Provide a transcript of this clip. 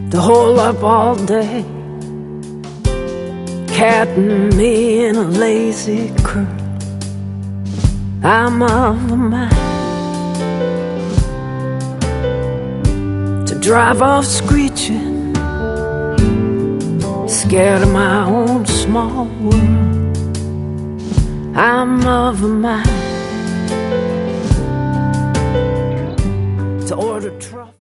to hold up all day, catting me in a lazy curl. I'm of a mind to drive off screeching, scared of my own small world. I'm of a mind to order trouble.